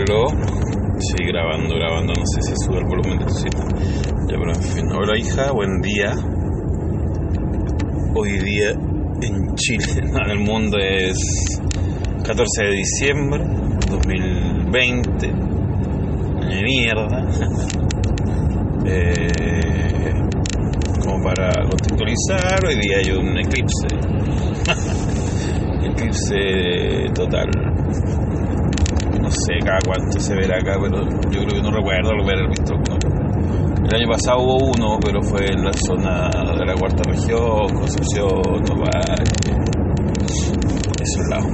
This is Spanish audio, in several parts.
Aló. Sí, grabando, no sé si sube el volumen de tu sitio. Ya, pero en fin. Hola hija, buen día. Hoy día en Chile, en el mundo es 14 de diciembre 2020. De mierda. Como para contextualizar, hoy día hay un eclipse. Eclipse total. No sé cada cuánto se verá acá, pero yo creo que no recuerdo lo haber visto. El año pasado hubo uno, pero fue en la zona de la cuarta región, Concepción, Nopal, esos lados.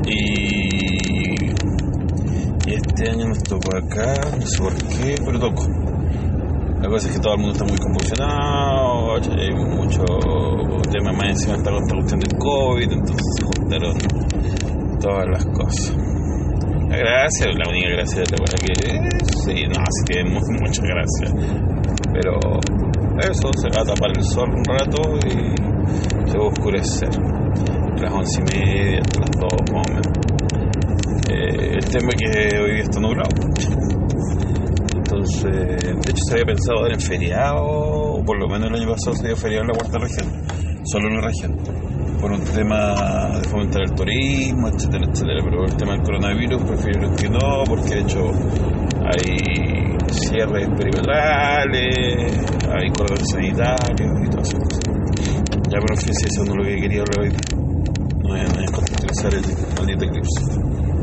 Y este año nos tocó acá, no sé por qué, pero tocó. La cosa es que todo el mundo está muy convulsionado, hay mucho tema más encima está con esta cuestión del COVID, entonces se juntaron todas las cosas. La única gracia de la buena que sí, no, sí tiene muchas gracias, pero eso, se va a tapar el sol un rato y se va a oscurecer a las 11:30, a las 2 más o menos. El tema es que hoy día está nublado, entonces de hecho se había pensado dar en feriado, o por lo menos el año pasado se dio feriado en la cuarta región, solo en la región, por un tema de fomentar el turismo, etcétera, etcétera, pero por el tema del coronavirus prefirieron que no, porque de hecho hay cierres perimetrales, hay cordones sanitarios y todas esas cosas. Ya, pero en fin, si eso no es lo que quería hablar hoy, no es contextualizar el maldito eclipse.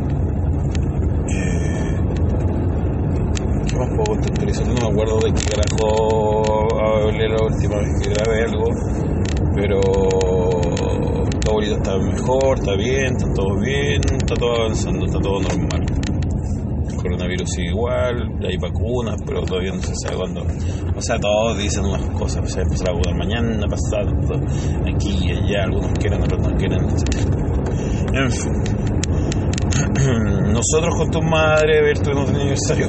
¿Qué más puedo contextualizar? No me acuerdo de qué carajo hablé la última vez que grabé algo, pero la abuelita está mejor, está bien, está todo bien, está todo avanzando, está todo normal. El coronavirus sigue igual, hay vacunas, pero todavía no se sabe cuándo. O sea, todos dicen unas cosas, se empezó a vacunar mañana, pasado, aquí y allá, algunos quieren, otros no quieren, etc. En fin. Nosotros con tu madre, a ver, tuvimos un aniversario.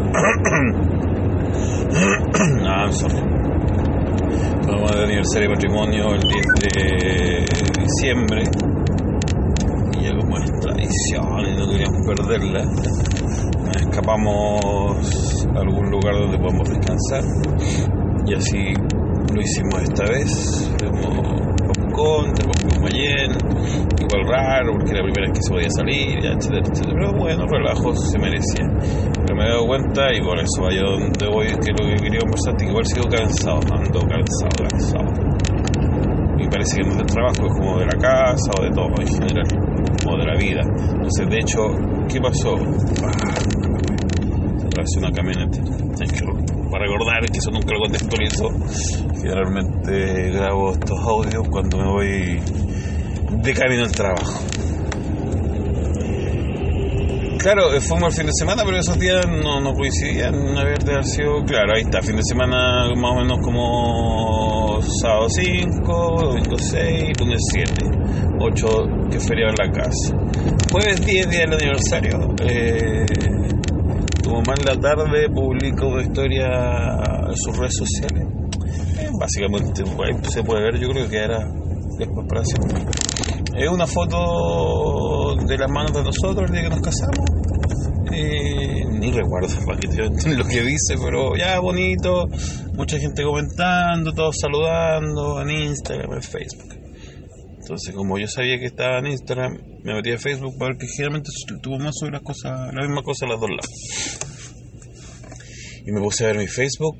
Sorry. Tuvimos el aniversario de matrimonio el 10 de diciembre. Y ya como es tradición y no queríamos perderla, nos escapamos a algún lugar donde podamos descansar. Y así lo hicimos esta vez. Popcorn, como ayer, igual raro porque era la primera vez que se podía salir, etcétera, etcétera, pero bueno, relajo, se merecía. Pero me he dado cuenta y por eso vaya donde voy, que es lo que quería conversar, que igual sigo cansado, ando cansado. Y parece que no es del trabajo, es como de la casa o de todo en general, o de la vida. Entonces, de hecho, ¿qué pasó? Se atravesó una camioneta. Para recordar que eso nunca lo contextualizo, generalmente grabo estos audios cuando me voy de camino al trabajo. Claro, fuimos el fin de semana, pero esos días no coincidían haber sido, claro, ahí está, fin de semana más o menos como sábado 5, domingo 6, lunes 7, 8 que feriado en la casa. Jueves 10, día del aniversario, como más en la tarde publicó una historia en sus redes sociales. Básicamente ahí se puede ver, yo creo que era después para siempre. Es una foto de las manos de nosotros el día que nos casamos. Ni recuerdo lo que dice, pero ya bonito. Mucha gente comentando, todos saludando en Instagram, en Facebook. Entonces, como yo sabía que estaba en Instagram, me metí a Facebook para ver que generalmente tuvo más sobre la misma cosa a los dos lados. Y me puse a ver mi Facebook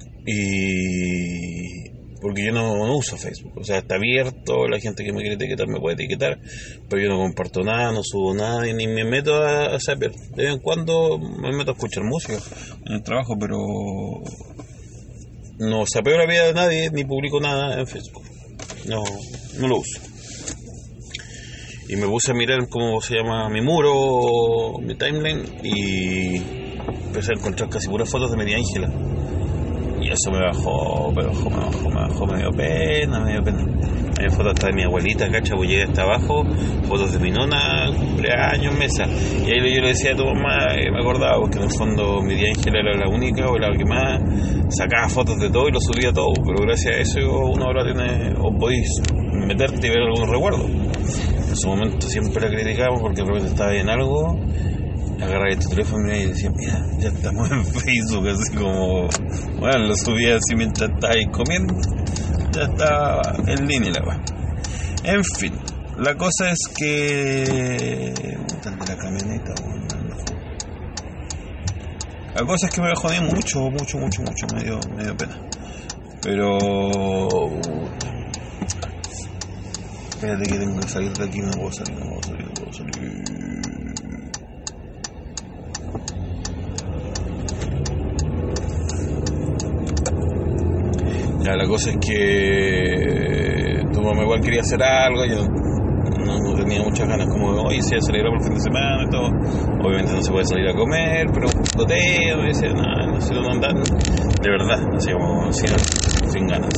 porque yo no uso Facebook, o sea, está abierto, la gente que me quiere etiquetar me puede etiquetar, pero yo no comparto nada, no subo nada, y ni me meto a saber. De vez en cuando me meto a escuchar música en el trabajo, pero no sapeo la vida de nadie, ni publico nada en Facebook, no lo uso. Y me puse a mirar cómo se llama mi muro, mi timeline, y empecé a encontrar casi puras fotos de María Ángela. Y eso me bajó, me dio pena. Hay fotos hasta de mi abuelita, cacha, pues llegué hasta abajo, fotos de mi nona, cumpleaños, mesa. Y ahí yo le decía a tu mamá, me acordaba, porque en el fondo mi tía Ángela era la única o la que más sacaba fotos de todo y lo subía todo, pero gracias a eso uno ahora tiene, o podéis meterte y ver algunos recuerdos. En su momento siempre la criticamos porque de repente estaba en algo agarraba tu teléfono y decía, mira, ya estamos en Facebook, así como, bueno, lo subía así mientras estaba ahí comiendo, ya estaba en línea la weá. En fin, la cosa es que... el de la camioneta, bueno, la cosa es que me jodí mucho, me dio pena. Pero... espérate que tengo que salir de aquí, no puedo salir. Ya, la cosa es que tu mamá igual quería hacer algo, yo no tenía muchas ganas, como hoy se celebramos el fin de semana y todo. Obviamente no se puede salir a comer, pero un picoteo, me decía, no sé dónde andar, de verdad, así como sin ganas.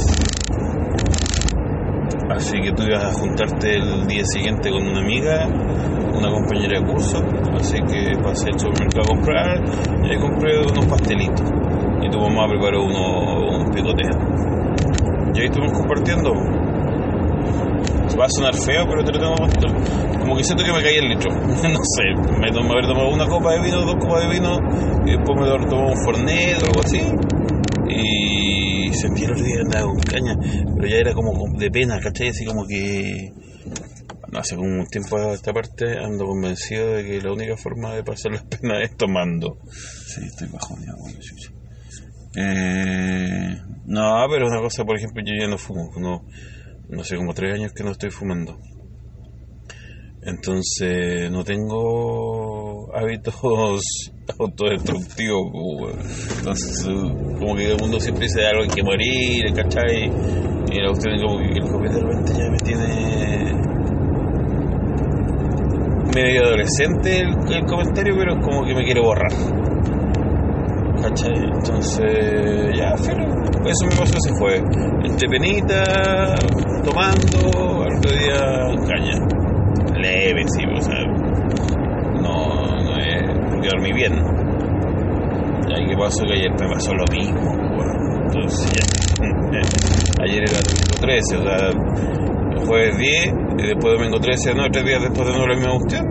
Así que tú ibas a juntarte el día siguiente con una amiga, una compañera de curso, así que pasé al supermercado a comprar, y ahí compré unos pastelitos, y tu mamá preparó un picoteo. Y ahí estuvimos compartiendo. Va a sonar feo, pero te lo tengo que mostrar. Como que siento que me caí el litro. No sé, me haber tomado una copa de vino, 2 copas de vino, y después me haber tomado un Fernet o algo así. Y sentí el otro día andaba con caña, pero ya era como de pena, ¿cachai? Así como que... no, hace como un tiempo a esta parte ando convencido de que la única forma de pasar las penas es tomando. Sí, estoy bajoneado, bueno, chucha. No, pero una cosa, por ejemplo, yo ya no fumo, no sé, como 3 años que no estoy fumando. Entonces no tengo hábitos autodestructivos. Entonces, como que todo el mundo siempre dice algo hay que morir, ¿cachai? Y la cuestión es como que el COVID de repente ya me tiene medio adolescente el comentario, pero es como que me quiere borrar, ¿cachai? Entonces, ya, filo. Eso me pasó ese jueves. Entre penita, tomando, al otro día caña. Leve, sí, o sea, no es porque dormí bien. Y qué pasó que ayer me pasó lo mismo, bueno. Entonces ya, ayer era domingo 13, o sea, el jueves 10 y después domingo 13, no, 3 días después de nuevo la misma cuestión.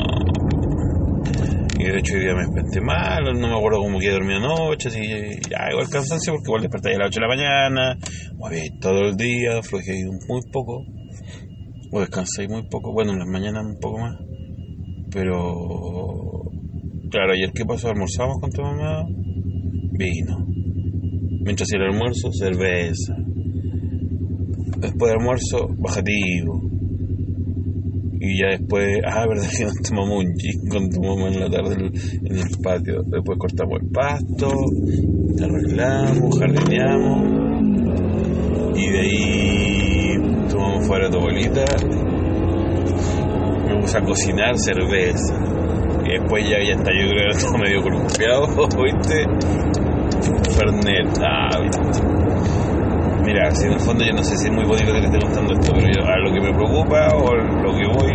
Y de hecho hoy día me desperté mal, no me acuerdo cómo que dormí anoche, así ya igual cansancio porque igual desperté a las 8 de la mañana, moví todo el día, flojé muy poco, o descansé muy poco, bueno, en las mañanas un poco más, pero claro, ayer ¿qué pasó? Almorzamos con tu mamá, vino, mientras era el almuerzo, cerveza, después del almuerzo, bajativo. Y ya después, verdad que nos tomamos un gin con tu mamá en la tarde en el patio. Después cortamos el pasto, arreglamos, jardineamos. Y de ahí tomamos fuera tu abuelita. Me puse a cocinar cerveza. Y después ya está, yo creo que todo medio columpiado, ¿viste? Fernet, ¿viste? Mira, si en el fondo yo no sé si es muy bonito que te esté contando esto, pero yo, a lo que me preocupa o lo que voy...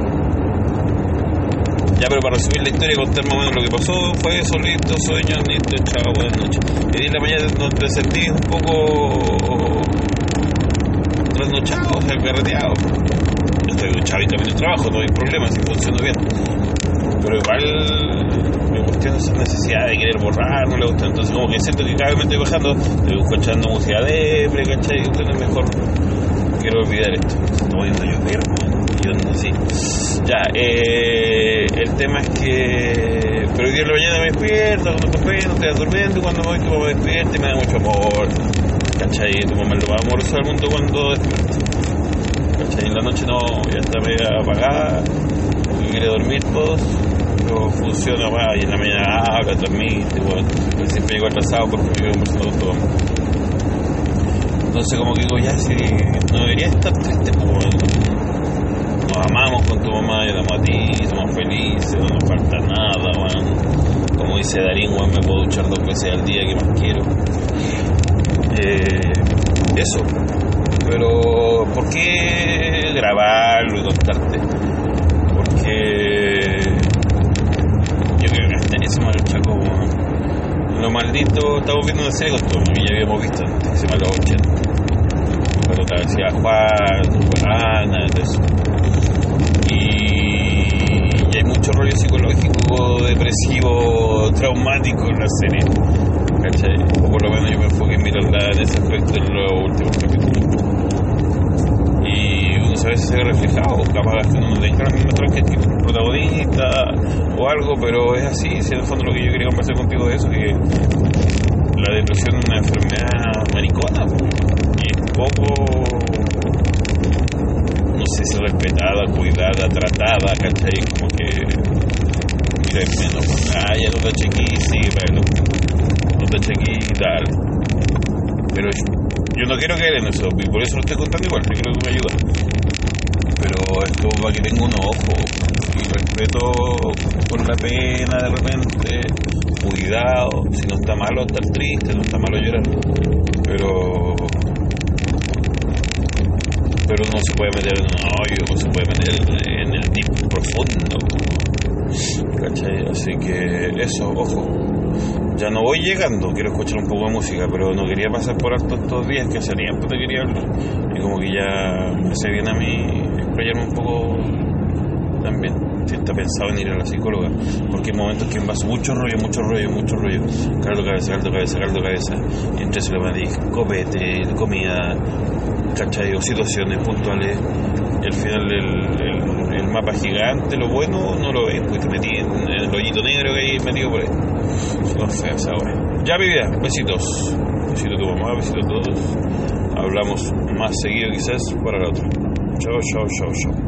Ya, pero para resumir la historia y contar más o menos lo que pasó, fue eso, listo, sueño, listo, chao, buenas noches. Y en la mañana nos sentí un poco trasnochado, o sea, carreteado. Yo estoy duchado y camino al trabajo, no hay problema, si funciona bien. Pero igual me cuestiona esa necesidad de querer borrar, no le gusta. Entonces como que siento que cada vez me estoy bajando, estoy escuchando música depre, ¿cachai? Entonces mejor quiero olvidar esto. Estoy viendo llover, yo ando así. Ya, el tema es que... Pero hoy día en la mañana me despierto, cuando estoy durmiendo, cuando me voy tu mamá me despierta y me da mucho amor, ¿cachai? Tu mamá es lo más amoroso del mundo cuando despierta, ¿cachai? En la noche no, ya está media apagada, quiere dormir todos, pero funciona, y en la mañana habla, transmite, siempre llego atrasado porque me quedo conversando con tu mamá. Entonces como que digo, ya si no debería estar triste, nos amamos con tu mamá, yo te amo a ti, somos felices, no nos falta nada, como dice Darín, me puedo duchar 2 veces al día, que más quiero. Eso, pero ¿por qué grabarlo y contarte? Porque yo creo que hasta eso me lucha como lo maldito. Estamos viendo una serie con todo que ya habíamos visto antes, que se llama Los 80, pero te decía Juan, Ana, eso. Y hay mucho mucho rollo psicológico, depresivo, traumático en la serie, ¿cachai? O por lo menos yo me enfoqué en mirarla en ese aspecto en los últimos capítulos. Y uno a veces se ve reflejado, capaz que uno no tenga la misma tranquilidad que el protagonista o algo, pero es así. Si en el fondo lo que yo quería conversar contigo de eso, que la depresión es una enfermedad maricona y es poco, no sé si respetada, cuidada, tratada, ¿cachai? Como que mira menos, ya no te chequí, sí, bueno, no te chequí y tal, pero yo no quiero caer en eso y por eso lo estoy contando igual, yo creo que me ayuda, pero esto va que tengo un ojo y respeto por la pena de repente, cuidado, si no está malo estar triste, no está malo llorar, pero no se puede meter en un hoyo, no se puede meter en el deep profundo, ¿cachai? Así que eso, ojo, ya no voy llegando, quiero escuchar un poco de música, pero no quería pasar por alto estos días que hace tiempo te quería hablar, y como que ya me hace bien a mí explayarme un poco también, si está pensado en ir a la psicóloga, porque hay momentos que me paso mucho rollo, caldo cabeza, y entre eso le mandé copete, comida, ¿cachai? O situaciones puntuales, y al final el mapa gigante, lo bueno, no lo ves, porque te metí en el hoyito negro que hay metido por ahí. No sé, esa hora. Ya, mi vida, besitos. Besito a tu mamá, besito a todos. Hablamos más seguido quizás para la otra. Chao.